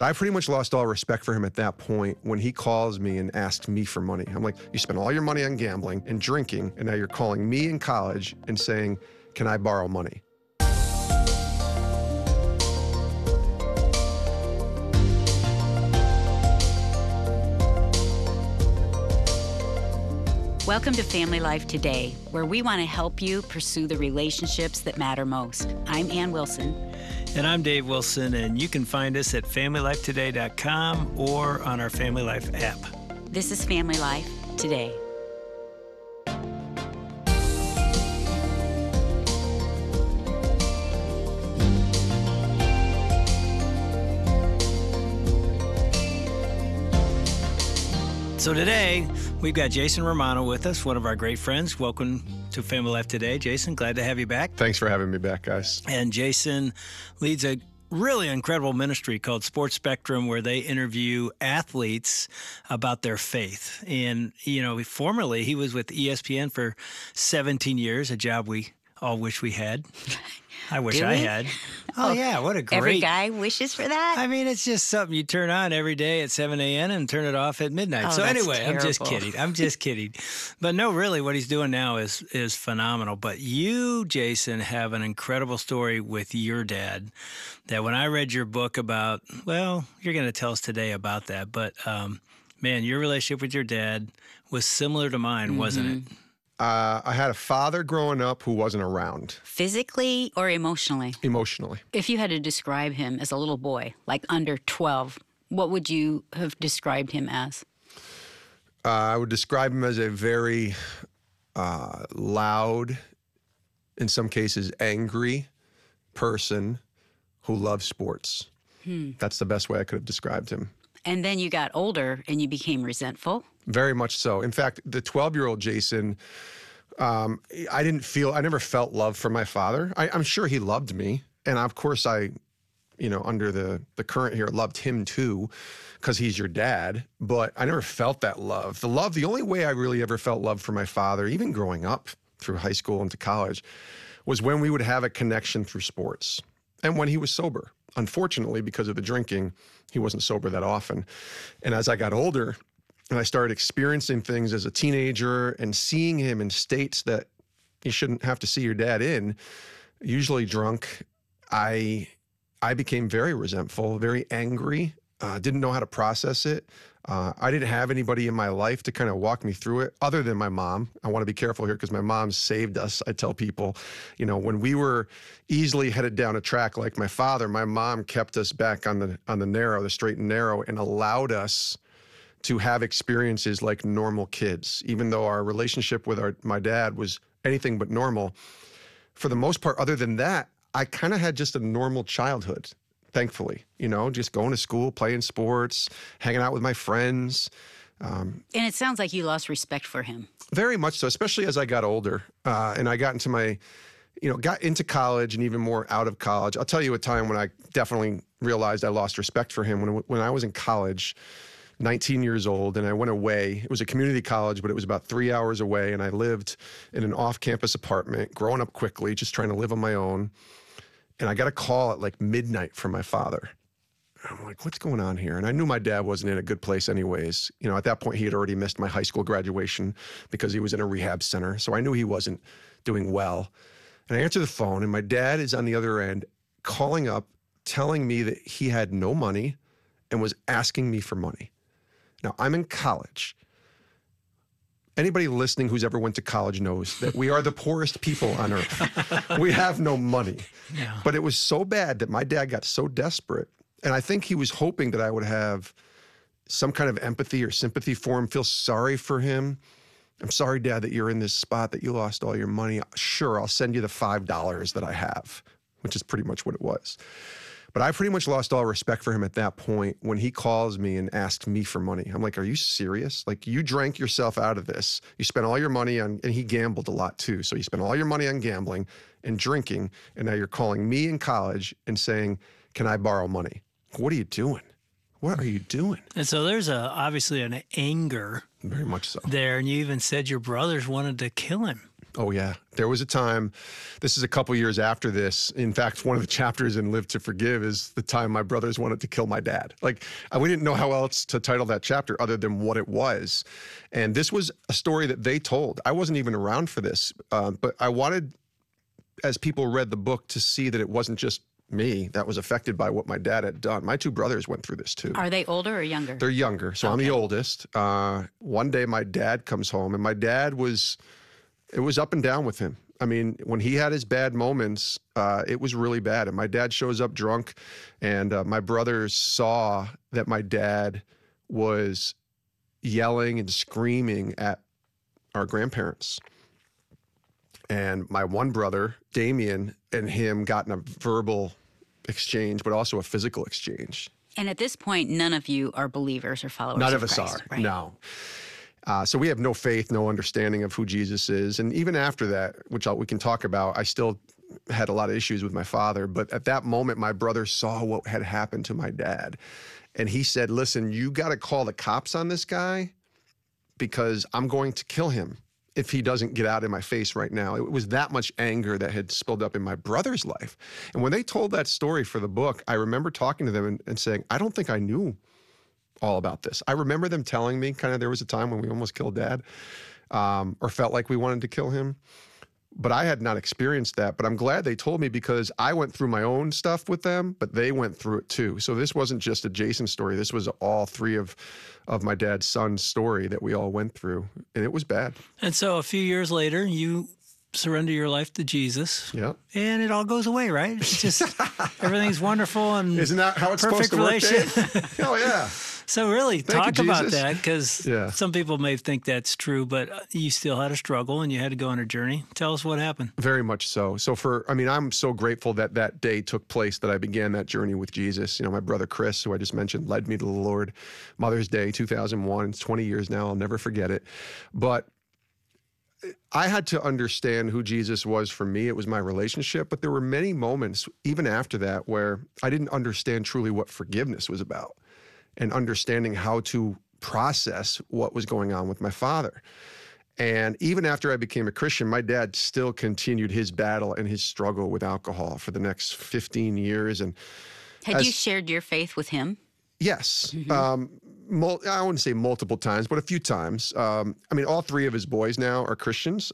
I pretty much lost all respect for him at that point when he calls me and asks me for money. I'm like, you spent all your money on gambling and drinking, and now you're calling me in college and saying, can I borrow money? Welcome to Family Life Today, where we want to help you pursue the relationships that matter most. I'm Ann Wilson. And I'm Dave Wilson, and you can find us at FamilyLifeToday.com or on our Family Life app. This is Family Life Today. So today, we've got Jason Romano with us, one of our great friends. Welcome to Family Life Today. Jason, glad to have you back. Thanks for having me back, guys. And Jason leads a really incredible ministry called Sports Spectrum, where they interview athletes about their faith. And, you know, formerly he was with ESPN for 17 years, a job we all wish we had. I wish I had. Oh, yeah, what a great... Every guy wishes for that? I mean, it's just something you turn on every day at 7 a.m. and turn it off at midnight. Oh, so that's anyway, terrible. I'm just kidding. But no, really, what he's doing now is phenomenal. But you, Jason, have an incredible story with your dad that when I read your book about, well, you're going to tell us today about that. But, man, your relationship with your dad was similar to mine, wasn't it? I had a father growing up who wasn't around. Physically or emotionally? Emotionally. If you had to describe him as a little boy, like under 12, what would you have described him as? I would describe him as a very loud, in some cases angry person who loves sports. That's the best way I could have described him. And then you got older and you became resentful? Very much so. In fact, the 12-year-old Jason, I never felt love for my father. I'm sure he loved me. And of course under the current here, loved him too, because he's your dad. But I never felt that love. The only way I really ever felt love for my father, even growing up through high school into college, was when we would have a connection through sports and when he was sober. Unfortunately, because of the drinking, he wasn't sober that often. And as I got older and I started experiencing things as a teenager and seeing him in states that you shouldn't have to see your dad in, usually drunk, I became very resentful, very angry, didn't know how to process it. I didn't have anybody in my life to kind of walk me through it other than my mom. I want to be careful here because my mom saved us. I tell people, when we were easily headed down a track like my father, my mom kept us back on the straight and narrow, and allowed us to have experiences like normal kids. Even though our relationship with my dad was anything but normal, for the most part, other than that, I kind of had just a normal childhood. Thankfully, just going to school, playing sports, hanging out with my friends. And it sounds like you lost respect for him. Very much so, especially as I got older and I got into got into college and even more out of college. I'll tell you a time when I definitely realized I lost respect for him when I was in college, 19 years old, and I went away. It was a community college, but it was about 3 hours away, and I lived in an off-campus apartment, growing up quickly, just trying to live on my own. And I got a call at like midnight from my father. I'm like, what's going on here? And I knew my dad wasn't in a good place anyways. At that point, he had already missed my high school graduation because he was in a rehab center. So I knew he wasn't doing well. And I answered the phone, and my dad is on the other end calling up, telling me that he had no money and was asking me for money. Now, I'm in college. Anybody listening who's ever went to college knows that we are the poorest people on earth. We have no money. Yeah. But it was so bad that my dad got so desperate. And I think he was hoping that I would have some kind of empathy or sympathy for him, feel sorry for him. I'm sorry, Dad, that you're in this spot, that you lost all your money. Sure, I'll send you the $5 that I have, which is pretty much what it was. But I pretty much lost all respect for him at that point when he calls me and asks me for money. I'm like, are you serious? Like, you drank yourself out of this. You spent all your money on, and he gambled a lot too. So you spent all your money on gambling and drinking, and now you're calling me in college and saying, can I borrow money? What are you doing? What are you doing? And so there's obviously an anger Very much so. there, and you even said your brothers wanted to kill him. Oh, yeah. There was a time, this is a couple years after this. In fact, one of the chapters in Live to Forgive is the time my brothers wanted to kill my dad. Like, we didn't know how else to title that chapter other than what it was. And this was a story that they told. I wasn't even around for this, but I wanted, as people read the book, to see that it wasn't just me that was affected by what my dad had done. My two brothers went through this too. Are they older or younger? They're younger. So I'm the oldest. One day my dad comes home, and my dad it was up and down with him. I mean, when he had his bad moments, it was really bad. And my dad shows up drunk, and my brothers saw that my dad was yelling and screaming at our grandparents. And my one brother, Damien, and him got in a verbal exchange, but also a physical exchange. And at this point, none of you are believers or followers None of of us Christ, are, right? no. So we have no faith, no understanding of who Jesus is. And even after that, which we can talk about, I still had a lot of issues with my father. But at that moment, my brother saw what had happened to my dad. And he said, listen, you got to call the cops on this guy because I'm going to kill him if he doesn't get out in my face right now. It was that much anger that had spilled up in my brother's life. And when they told that story for the book, I remember talking to them and saying, I don't think I knew all about this. I remember them telling me kind of there was a time when we almost killed Dad, or felt like we wanted to kill him. But I had not experienced that. But I'm glad they told me because I went through my own stuff with them, but they went through it too. So this wasn't just a Jason story. This was all three of my dad's son's story that we all went through. And it was bad. And so a few years later, you surrender your life to Jesus. Yeah. And it all goes away, right? It's just everything's wonderful and isn't that how it's perfect supposed to work, relationship? Oh, yeah. So really, Thank talk you, about Jesus. that because some people may think that's true, but you still had a struggle and you had to go on a journey. Tell us what happened. Very much so. So I'm so grateful that that day took place, that I began that journey with Jesus. You know, my brother Chris, who I just mentioned, led me to the Lord. Mother's Day, 2001. It's 20 years now. I'll never forget it. But I had to understand who Jesus was for me. It was my relationship. But there were many moments, even after that, where I didn't understand truly what forgiveness was about and understanding how to process what was going on with my father. And even after I became a Christian, my dad still continued his battle and his struggle with alcohol for the next 15 years. And Had you shared your faith with him? yes. I wouldn't say multiple times, but a few times. All three of his boys now are Christians.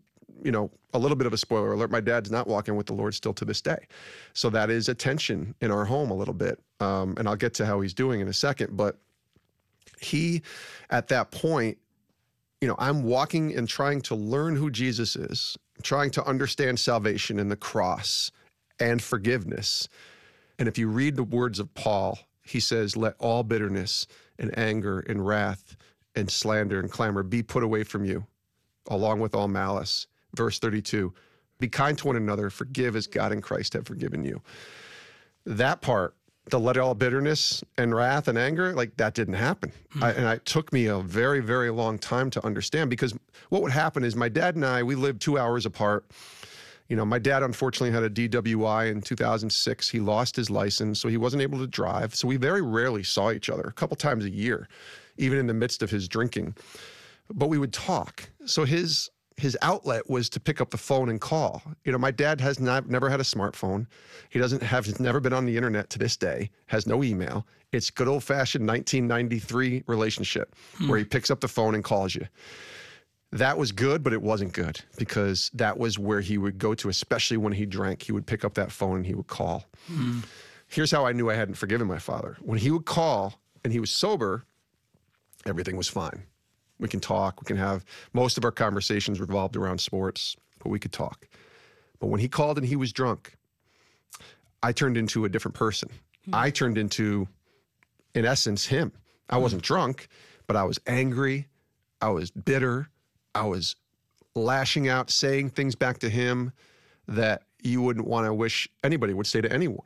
A little bit of a spoiler alert, my dad's not walking with the Lord still to this day. So that is a tension in our home a little bit. And I'll get to how he's doing in a second. But he, at that point, I'm walking and trying to learn who Jesus is, trying to understand salvation and the cross and forgiveness. And if you read the words of Paul, he says, let all bitterness and anger and wrath and slander and clamor be put away from you, along with all malice. Verse 32, be kind to one another, forgive as God in Christ have forgiven you. That part, the let all bitterness and wrath and anger, like that didn't happen. And it took me a very, very long time to understand, because what would happen is my dad and I, we lived 2 hours apart. My dad unfortunately had a DWI in 2006. He lost his license, so he wasn't able to drive. So we very rarely saw each other, a couple times a year, even in the midst of his drinking. But we would talk. So his outlet was to pick up the phone and call. My dad has never had a smartphone. He's never been on the internet to this day, has no email. It's good old-fashioned 1993 relationship where he picks up the phone and calls you. That was good, but it wasn't good, because that was where he would go to, especially when he drank. He would pick up that phone and he would call. Here's how I knew I hadn't forgiven my father. When he would call and he was sober, everything was fine. We can talk. We can have most of our conversations revolved around sports, but we could talk. But when he called and he was drunk, I turned into a different person. I turned into, in essence, him. I wasn't drunk, but I was angry. I was bitter. I was lashing out, saying things back to him that you wouldn't want to wish anybody would say to anyone.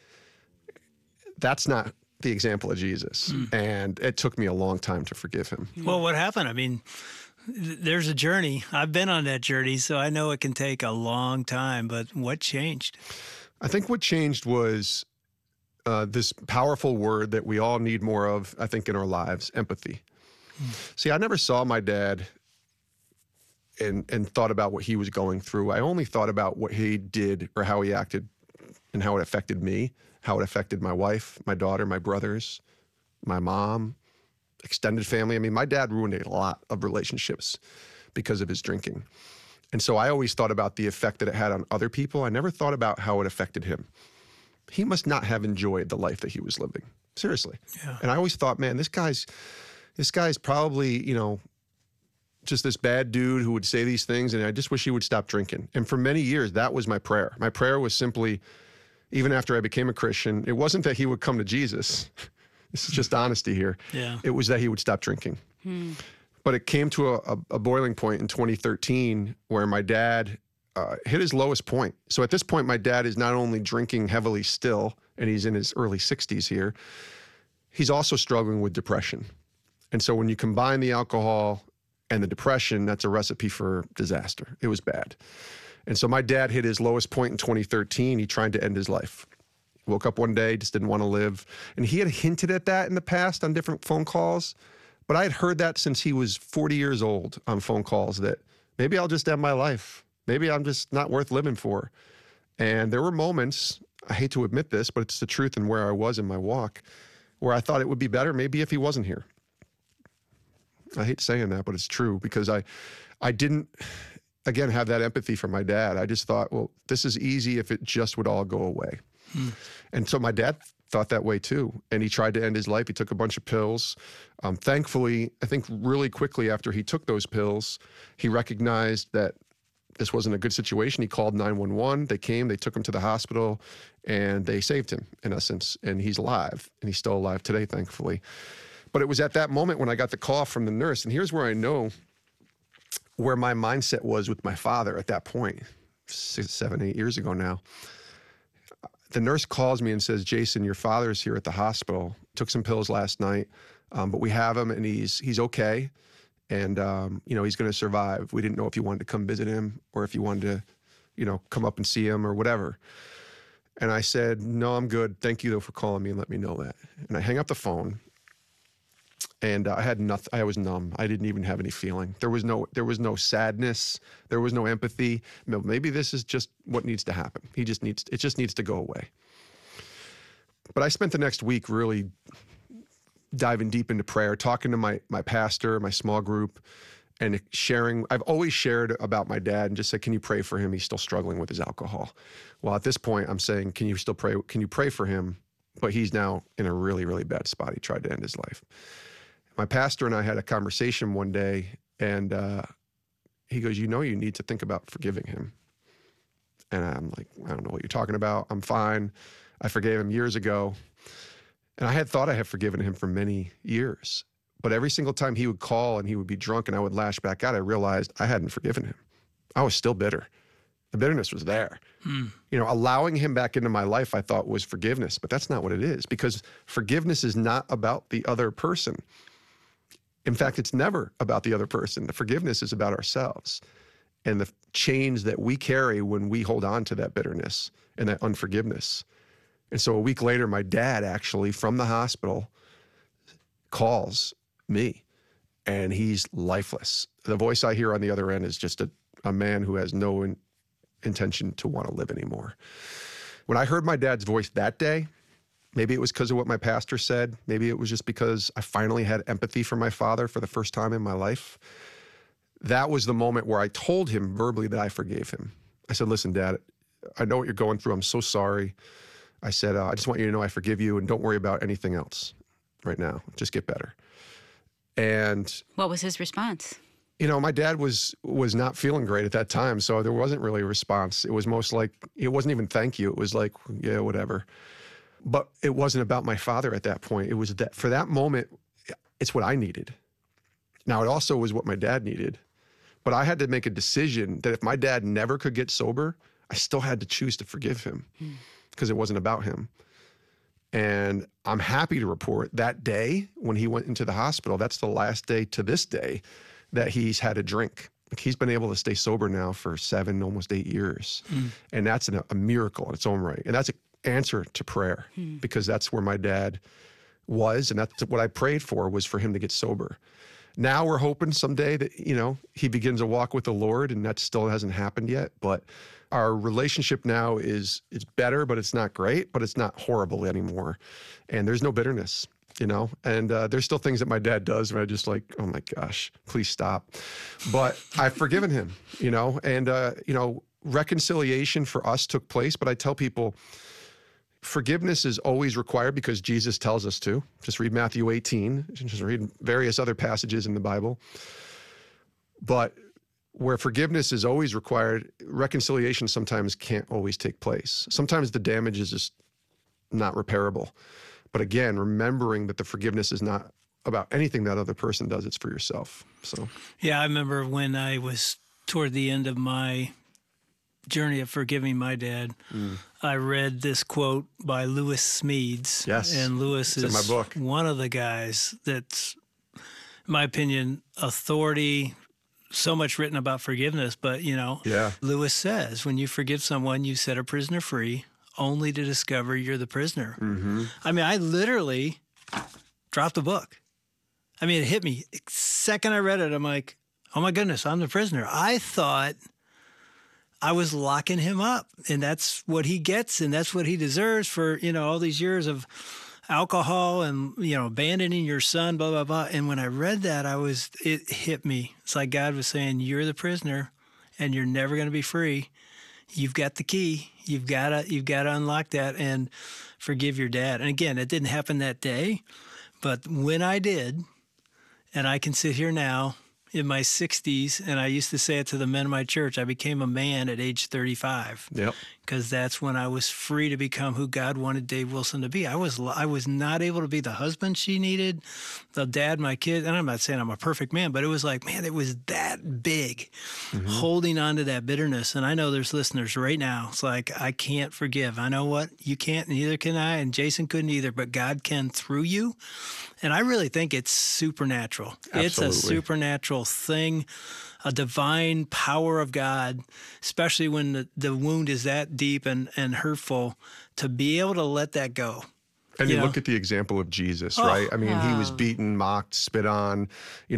That's not the example of Jesus. And it took me a long time to forgive him. Well, what happened? There's a journey. I've been on that journey, so I know it can take a long time, but what changed? I think what changed was this powerful word that we all need more of, I think, in our lives, empathy. See, I never saw my dad and thought about what he was going through. I only thought about what he did or how he acted and how it affected me, how it affected my wife, my daughter, my brothers, my mom, extended family. I mean, my dad ruined a lot of relationships because of his drinking. And so I always thought about the effect that it had on other people. I never thought about how it affected him. He must not have enjoyed the life that he was living. Seriously. Yeah. And I always thought, man, this guy's probably, just this bad dude who would say these things, and I just wish he would stop drinking. And for many years, that was my prayer. My prayer was simply, even after I became a Christian, it wasn't that he would come to Jesus. This is just honesty here. Yeah. It was that he would stop drinking. But it came to a boiling point in 2013 where my dad hit his lowest point. So at this point, my dad is not only drinking heavily still, and he's in his early 60s here, he's also struggling with depression. And so when you combine the alcohol and the depression, that's a recipe for disaster. It was bad. And so my dad hit his lowest point in 2013. He tried to end his life. Woke up one day, just didn't want to live. And he had hinted at that in the past on different phone calls. But I had heard that since he was 40 years old on phone calls, that maybe I'll just end my life. Maybe I'm just not worth living for. And there were moments, I hate to admit this, but it's the truth and where I was in my walk, where I thought it would be better maybe if he wasn't here. I hate saying that, but it's true, because I didn't, again, have that empathy for my dad. I just thought, well, this is easy if it just would all go away. And so my dad thought that way too. And he tried to end his life. He took a bunch of pills. Thankfully, I think really quickly after he took those pills, he recognized that this wasn't a good situation. He called 911. They came, they took him to the hospital, and they saved him, in essence. And he's alive, and he's still alive today, thankfully. But it was at that moment when I got the call from the nurse, and here's where I know where my mindset was with my father at that point, 6, 7, 8 years ago now. The nurse calls me and says, Jason, your father's here at the hospital. Took some pills last night, but we have him, and he's okay. And, he's going to survive. We didn't know if you wanted to come visit him or if you wanted to, come up and see him or whatever. And I said, no, I'm good. Thank you, though, for calling me and let me know that. And I hang up the phone. And I had nothing. I was numb. I didn't even have any feeling. There was no sadness. There was no empathy. Maybe this is just what needs to happen. It just needs to go away. But I spent the next week really diving deep into prayer, talking to my pastor, my small group, and sharing. I've always shared about my dad and just said, can you pray for him? He's still struggling with his alcohol. Well, at this point, I'm saying, can you still pray? Can you pray for him? But he's now in a really, really bad spot. He tried to end his life. My pastor and I had a conversation one day, and he goes, you need to think about forgiving him. And I'm like, I don't know what you're talking about. I'm fine. I forgave him years ago. And I had thought I had forgiven him for many years. But every single time he would call and he would be drunk and I would lash back out, I realized I hadn't forgiven him. I was still bitter. The bitterness was there. Allowing him back into my life, I thought, was forgiveness. But that's not what it is, because forgiveness is not about the other person. In fact, it's never about the other person. The forgiveness is about ourselves and the chains that we carry when we hold on to that bitterness and that unforgiveness. And so a week later, my dad actually, from the hospital, calls me, and he's lifeless. The voice I hear on the other end is just a man who has no intention to want to live anymore. When I heard my dad's voice that day, maybe it was because of what my pastor said. Maybe it was just because I finally had empathy for my father for the first time in my life. That was the moment where I told him verbally that I forgave him. I said, listen, Dad, I know what you're going through. I'm so sorry. I said, I just want you to know I forgive you, and don't worry about anything else right now. Just get better. And what was his response? My dad was not feeling great at that time, so there wasn't really a response. It was most like, it wasn't even thank you. It was like, yeah, whatever. But it wasn't about my father at that point. It was that for that moment, it's what I needed. Now, it also was what my dad needed. But I had to make a decision that if my dad never could get sober, I still had to choose to forgive him because it wasn't about him. And I'm happy to report that day when he went into the hospital, that's the last day to this day that he's had a drink. Like, he's been able to stay sober now for 7, almost 8 years. And that's a miracle in its own right. And that's an answer to prayer, because that's where my dad was. And that's what I prayed for, was for him to get sober. Now we're hoping someday that, he begins a walk with the Lord, and that still hasn't happened yet. But our relationship now is better, but it's not great, but it's not horrible anymore. And there's no bitterness, and there's still things that my dad does where I just like, oh my gosh, please stop. But I've forgiven him, and, reconciliation for us took place. But I tell people, forgiveness is always required because Jesus tells us to. Just read Matthew 18, just read various other passages in the Bible. But where forgiveness is always required, reconciliation sometimes can't always take place. Sometimes the damage is just not repairable. But again, remembering that the forgiveness is not about anything that other person does, it's for yourself. So Yeah, I remember when I was toward the end of my journey of forgiving my dad, I read this quote by Lewis Smedes. Yes, and Lewis it's is in my book. One of the guys that's, in my opinion, authority. So much written about forgiveness, but Lewis says, when you forgive someone, you set a prisoner free, only to discover you're the prisoner. Mm-hmm. I mean, I literally dropped the book. I mean, it hit me. The second I read it, I'm like, oh my goodness, I'm the prisoner. I thought I was locking him up, and that's what he gets, and that's what he deserves for, all these years of alcohol and, abandoning your son, blah, blah, blah. And when I read that, it hit me. It's like God was saying, you're the prisoner and you're never going to be free. You've got the key. You've got to unlock that and forgive your dad. And again, it didn't happen that day, but when I did, and I can sit here now in my 60s, and I used to say it to the men of my church, I became a man at age 35. Yep. Because that's when I was free to become who God wanted Dave Wilson to be. I was not able to be the husband she needed, the dad, my kid. And I'm not saying I'm a perfect man, but it was like, man, it was that big, holding on to that bitterness. And I know there's listeners right now. It's like, I can't forgive. I know what? You can't, neither can I, and Jason couldn't either, but God can through you. And I really think it's supernatural. Absolutely. It's a supernatural thing, a divine power of God, especially when the wound is that deep and hurtful, to be able to let that go. And you look at the example of Jesus, right? I mean, he was beaten, mocked, spit on,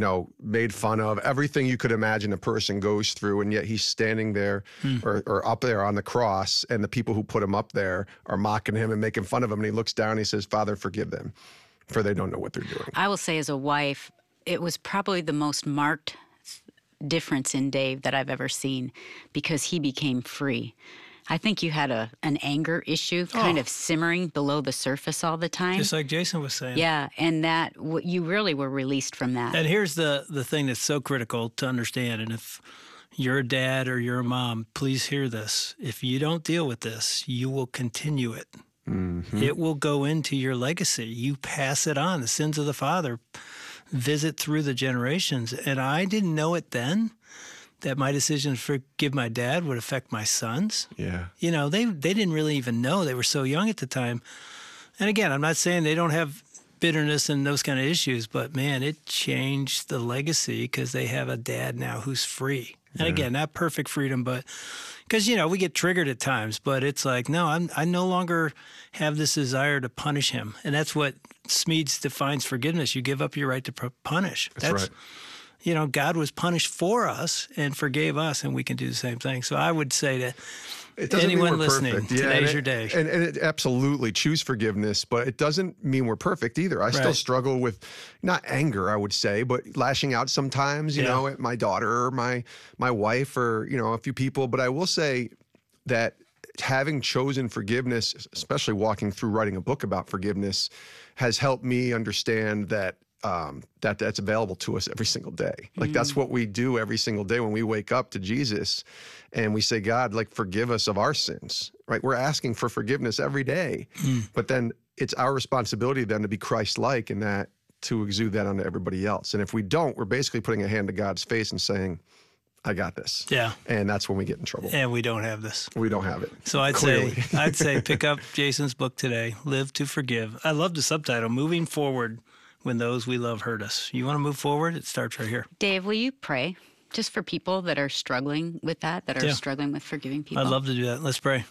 made fun of, everything you could imagine a person goes through. And yet he's standing there or up there on the cross, and the people who put him up there are mocking him and making fun of him. And he looks down and he says, Father, forgive them, for they don't know what they're doing. I will say, as a wife, it was probably the most marked difference in Dave that I've ever seen, because he became free. I think you had an anger issue kind of simmering below the surface all the time. Just like Jason was saying. Yeah, and that you really were released from that. And here's the thing that's so critical to understand, and if you're a dad or you're a mom, please hear this. If you don't deal with this, you will continue it. Mm-hmm. It will go into your legacy. You pass it on. The sins of the father visit through the generations. And I didn't know it then, that my decision to forgive my dad would affect my sons. Yeah. They didn't really even know. They were so young at the time. And again, I'm not saying they don't have bitterness and those kind of issues, but man, it changed the legacy because they have a dad now who's free. And again, not perfect freedom, but because, we get triggered at times, but it's like, no, I no longer have this desire to punish him. And that's what Smedes defines forgiveness. You give up your right to punish. That's right. God was punished for us and forgave us, and we can do the same thing. So I would say to anyone listening, today's your day. And it absolutely choose forgiveness, but it doesn't mean we're perfect either. I still struggle with not anger, I would say, but lashing out sometimes, you know, at my daughter or my wife or, a few people. But I will say that having chosen forgiveness, especially walking through writing a book about forgiveness, has helped me understand that that's available to us every single day. Like that's what we do every single day when we wake up to Jesus and we say, God, like forgive us of our sins, right? We're asking for forgiveness every day, but then it's our responsibility then to be Christ-like and that to exude that onto everybody else. And if we don't, we're basically putting a hand to God's face and saying, I got this. Yeah. And that's when we get in trouble. And we don't have this. We don't have it. So I'd say pick up Jason's book today, Live to Forgive. I love the subtitle, Moving Forward When Those We Love Hurt Us. You want to move forward? It starts right here. Dave, will you pray just for people that are struggling with that are struggling with forgiving people? I'd love to do that. Let's pray.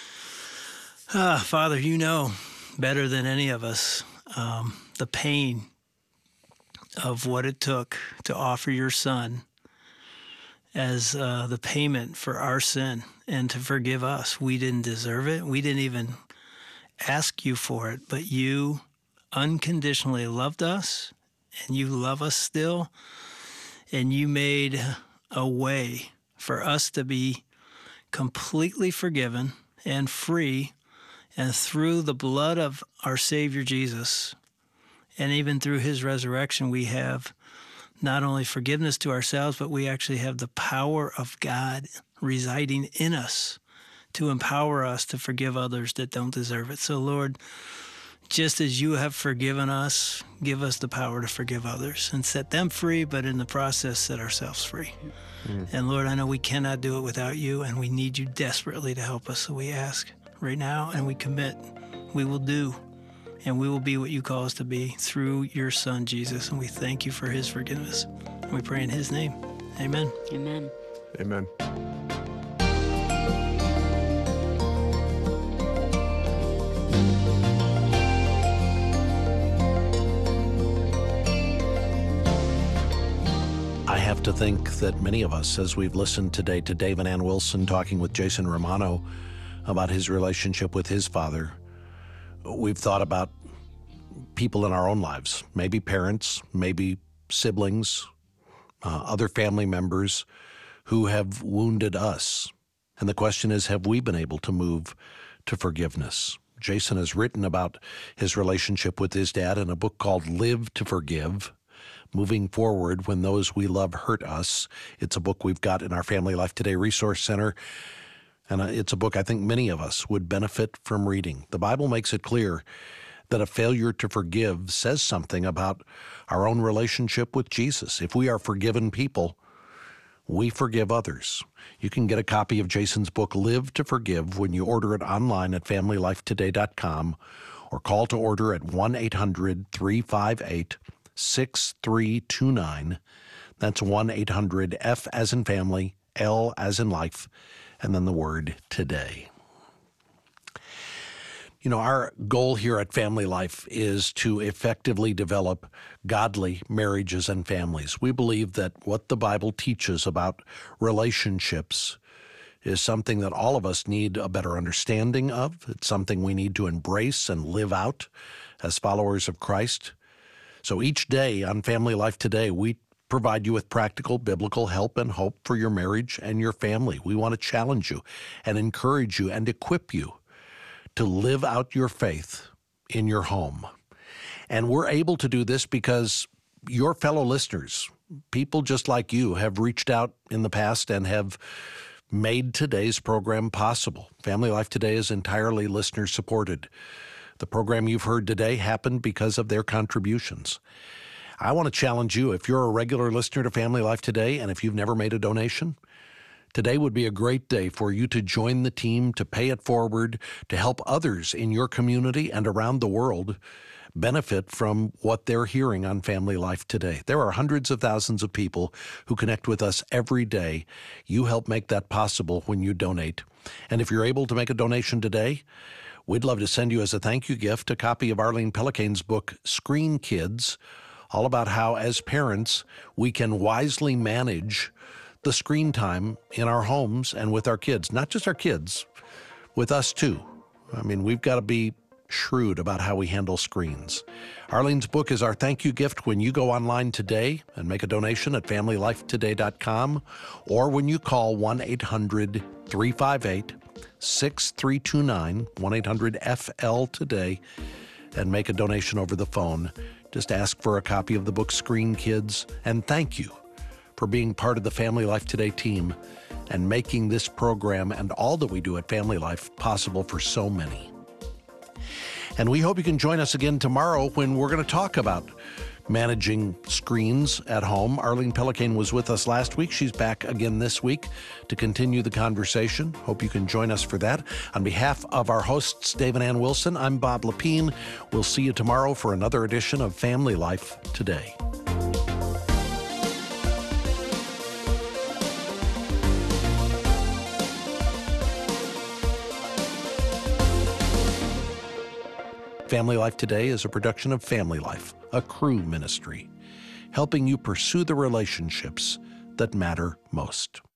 Father, you know better than any of us the pain of what it took to offer your son as the payment for our sin and to forgive us. We didn't deserve it. We didn't even ask you for it, but you unconditionally loved us, and you love us still, and you made a way for us to be completely forgiven and free, and through the blood of our Savior Jesus, and even through his resurrection, we have not only forgiveness to ourselves, but we actually have the power of God residing in us to empower us to forgive others that don't deserve it. So, Lord, just as you have forgiven us, give us the power to forgive others and set them free, but in the process, set ourselves free. And Lord, I know we cannot do it without you, and we need you desperately to help us. So we ask right now, and we commit, we will do, and we will be what you call us to be through your Son, Jesus. And we thank you for his forgiveness. And we pray in his name. Amen. Amen. Amen. I have to think that many of us, as we've listened today to Dave and Ann Wilson talking with Jason Romano about his relationship with his father, we've thought about people in our own lives, maybe parents, maybe siblings, other family members who have wounded us. And the question is, have we been able to move to forgiveness? Jason has written about his relationship with his dad in a book called Live to Forgive, Moving Forward When Those We Love Hurt Us. It's a book we've got in our Family Life Today Resource Center, and it's a book I think many of us would benefit from reading. The Bible makes it clear that a failure to forgive says something about our own relationship with Jesus. If we are forgiven people, we forgive others. You can get a copy of Jason's book, Live to Forgive, when you order it online at FamilyLifeToday.com or call to order at 1-800-358-6329. That's 1-800-F as in family, L as in life, and then the word today. You know, our goal here at Family Life is to effectively develop godly marriages and families. We believe that what the Bible teaches about relationships is something that all of us need a better understanding of. It's something we need to embrace and live out as followers of Christ. So each day on Family Life Today, we provide you with practical biblical help and hope for your marriage and your family. We want to challenge you and encourage you and equip you to live out your faith in your home. And we're able to do this because your fellow listeners, people just like you, have reached out in the past and have made today's program possible. Family Life Today is entirely listener-supported. The program you've heard today happened because of their contributions. I want to challenge you, if you're a regular listener to Family Life Today and if you've never made a donation, today would be a great day for you to join the team, to pay it forward, to help others in your community and around the world benefit from what they're hearing on Family Life Today. There are hundreds of thousands of people who connect with us every day. You help make that possible when you donate. And if you're able to make a donation today, we'd love to send you as a thank you gift a copy of Arlene Pellicane's book, Screen Kids, all about how, as parents, we can wisely manage the screen time in our homes and with our kids. Not just our kids, with us too. I mean, we've got to be shrewd about how we handle screens. Arlene's book is our thank you gift when you go online today and make a donation at FamilyLifeToday.com, or when you call 1-800-358-6329, 1-800-FL-TODAY, and make a donation over the phone. Just ask for a copy of the book Screen Kids, and thank you for being part of the Family Life Today team and making this program and all that we do at Family Life possible for so many. And we hope you can join us again tomorrow when we're going to talk about managing screens at home. Arlene Pellicane was with us last week. She's back again this week to continue the conversation. Hope you can join us for that. On behalf of our hosts, Dave and Ann Wilson, I'm Bob Lepine. We'll see you tomorrow for another edition of Family Life Today. Family Life Today is a production of Family Life, a Cru ministry. helping you pursue the relationships that matter most.